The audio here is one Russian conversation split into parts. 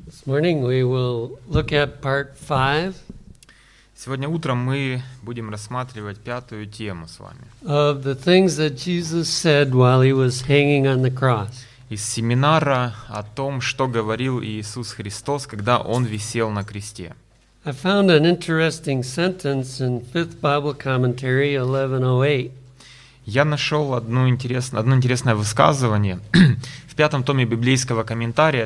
This morning we will look at part 5 Сегодня утром мы будем рассматривать 5-ю тему с вами. of the things that Jesus said while he was hanging on the cross. Из семинара о том, что говорил Иисус Христос, когда Он висел на кресте. I found an interesting sentence in Fifth Bible Commentary 1108. Я нашел одно интересное высказывание в 5-м томе библейского комментария,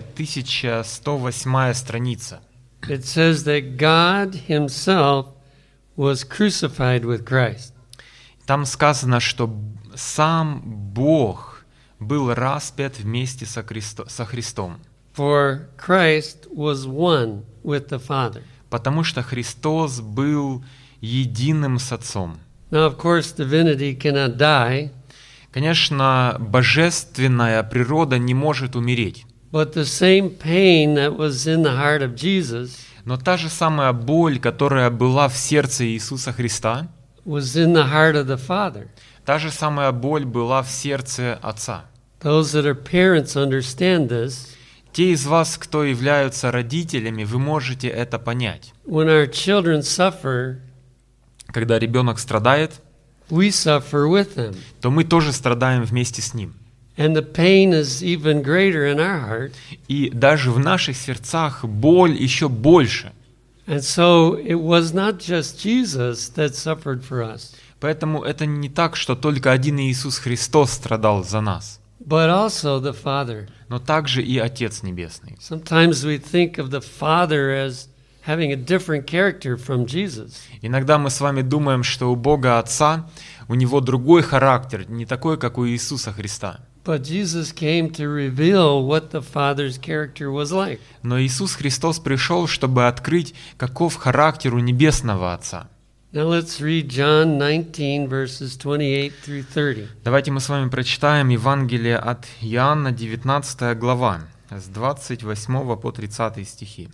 1108 страница. It says that God himself was crucified with Christ. Там сказано, что сам Бог был распят вместе со Христом, For Christ was one with the Father. потому что Христос был единым с Отцом. Now, of course, divinity cannot die, Конечно, божественная природа не может умереть, but the same pain that was in the heart of Jesus но та же самая боль, которая была в сердце Иисуса Христа, was in the heart of the Father. та же самая боль была в сердце Отца. Those that are parents understand this. Те из вас, кто являются родителями, вы можете это понять. When our children suffer, Когда ребенок страдает, we suffer with them. то мы тоже страдаем вместе с ним. And the pain is even greater in our heart. И даже в наших сердцах боль еще больше. And so it was not just Jesus that suffered for us, Поэтому это не так, что только один Иисус Христос страдал за нас, but also the Father. но также и Отец Небесный. Sometimes we think of the Father as having a different character from Jesus. Иногда мы с вами думаем, что у Бога Отца, у Него другой характер, не такой, как у Иисуса Христа. But Jesus came to reveal what the Father's character was like. Но Иисус Христос пришел, чтобы открыть, каков характер у Небесного Отца. Now let's read John 19, verses 28 through 30. Давайте мы с вами прочитаем Евангелие от Иоанна, 19 глава, с 28 по 30 стихи.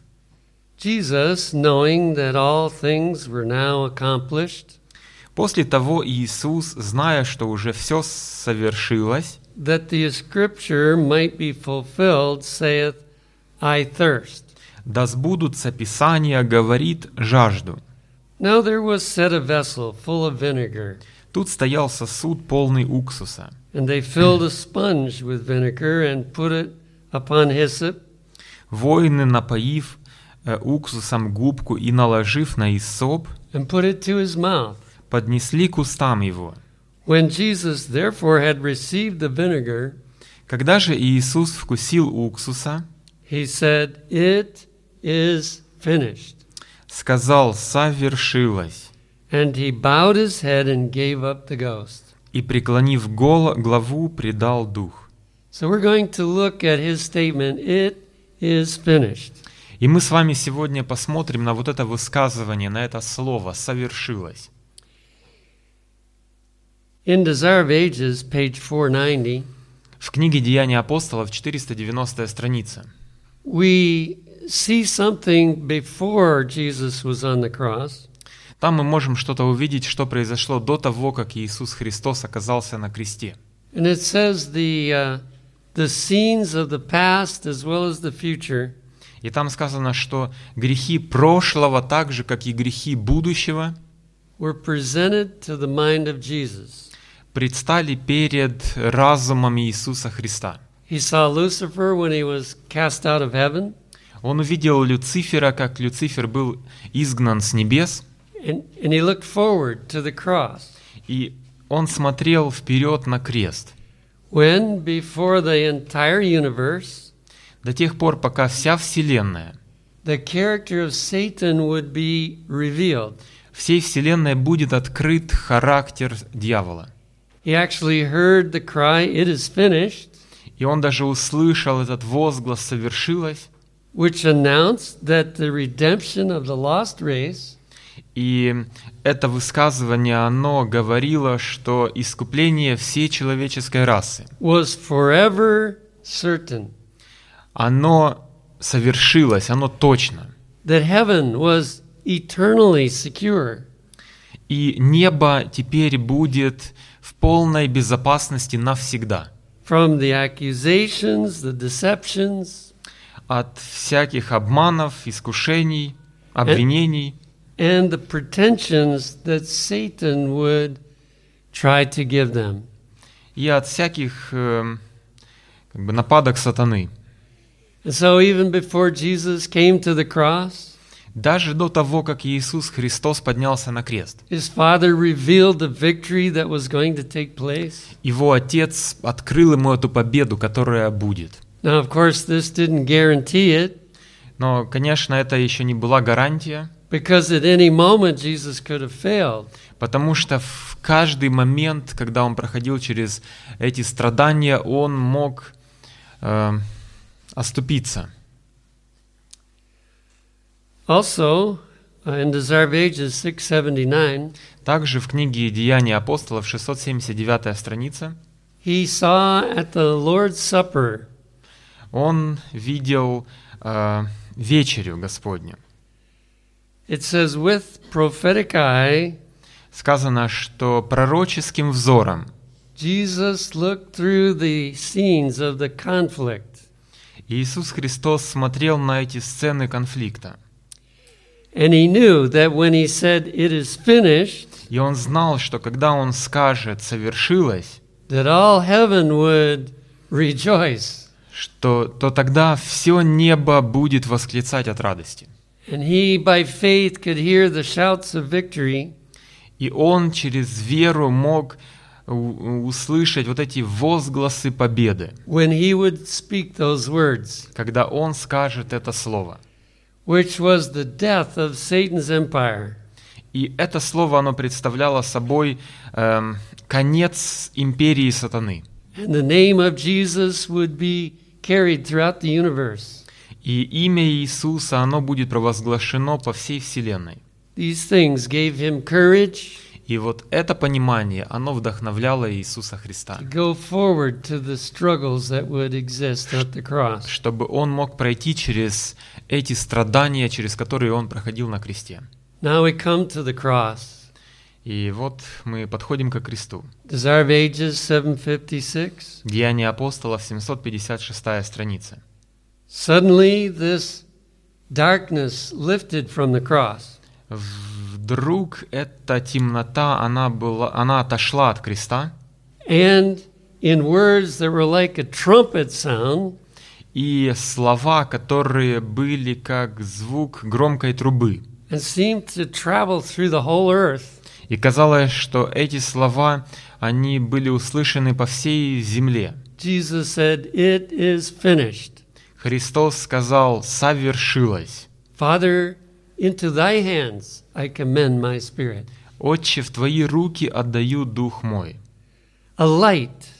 Jesus, knowing that all things were now accomplished, После того Иисус, зная, что уже все совершилось, that the scripture might be fulfilled, saith, I thirst. да сбудутся Писания, говорит, жажду. Now there was set a vessel full of vinegar, Тут стоял сосуд, полный уксуса. and they filled a sponge with vinegar and put it upon hyssop, Воины, напоив уксусом губку и наложив на иссоп, and put it to his mouth. поднесли к устам его. When Jesus therefore had received the vinegar, Когда же Иисус вкусил уксуса, he said, It is finished. сказал: «Совершилось». And he bowed his head and gave up the ghost. И, преклонив главу, предал дух. So we're going to look at his statement, It is finished. И мы с вами сегодня посмотрим на вот это высказывание, на это слово «совершилось». In Desire of Ages, page 490, В книге «Деяния апостолов», 490 страница, we see something before Jesus was on the cross, там мы можем что-то увидеть, что произошло до того, как Иисус Христос оказался на кресте. and it says the scenes of the past as well as the future И там сказано, что грехи прошлого, так же, как и грехи будущего, were presented to the mind of Jesus. предстали перед разумом Иисуса Христа. He saw Lucifer when he was cast out of heaven, Он увидел Люцифера, как Люцифер был изгнан с небес, and he looked forward to the cross, и он смотрел вперед на крест, when before the entire universe, до тех пор, пока вся Вселенная, the character of Satan would be revealed. всей Вселенной будет открыт характер дьявола. He actually heard the cry, "It is finished," И он даже услышал этот возглас «совершилось», which announced that the redemption of the lost race и это высказывание, оно говорило, что искупление всей человеческой расы, was forever certain, оно совершилось, оно точно. that heaven was eternally secure, И небо теперь будет в полной безопасности навсегда. from the accusations, the deceptions, от всяких обманов, искушений, обвинений and the pretensions that Satan would try to give them. и от всяких нападок сатаны. And so even before Jesus came to the cross, Даже до того, как Иисус Христос поднялся на крест, his Father revealed the victory that was going to take place. Его Отец открыл ему эту победу, которая будет. Now, of course, this didn't guarantee it, Но, конечно, это еще не была гарантия, because at any moment Jesus could have failed. потому что в каждый момент, когда он проходил через эти страдания, он мог оступиться. Also, in Desire of Ages 679, Также в книге «Деяния апостолов», 679 страница, he saw at the Lord's Supper он видел вечерю Господню. it says, with prophetic eye, Сказано, что пророческим взором Jesus looked through the scenes of the conflict, Иисус Христос смотрел на эти сцены конфликта. and he knew that when he said, "It is finished," И он знал, что когда он скажет «совершилось», that all heaven would rejoice. то тогда все небо будет восклицать от радости. And he, by faith, could hear the shouts of victory. И он через веру мог услышать вот эти возгласы победы, When he would speak those words, когда он скажет это слово. which was the death of Satan's empire. И это слово, оно представляло собой конец империи сатаны. And the name of Jesus would be carried throughout the universe. И имя Иисуса, оно будет провозглашено по всей вселенной. These things gave him courage И вот это понимание, оно вдохновляло Иисуса Христа, to go forward to the struggles that would exist at the cross. чтобы он мог пройти через эти страдания, через которые он проходил на кресте. Now we come to the cross. И вот мы подходим ко кресту. Desire of Ages 756. Деяния апостолов, 756 страница. Suddenly this darkness lifted from the cross. Вдруг эта темнота, она отошла от креста, And in words that were like a trumpet sound, и слова, которые были как звук громкой трубы. and seemed to travel through the whole earth, И казалось, что эти слова, они были услышаны по всей земле. Jesus said, "It is finished." Христос сказал: «Совершилось». Father, into thy hands I commend my spirit. «Отче, в Твои руки отдаю дух мой». A light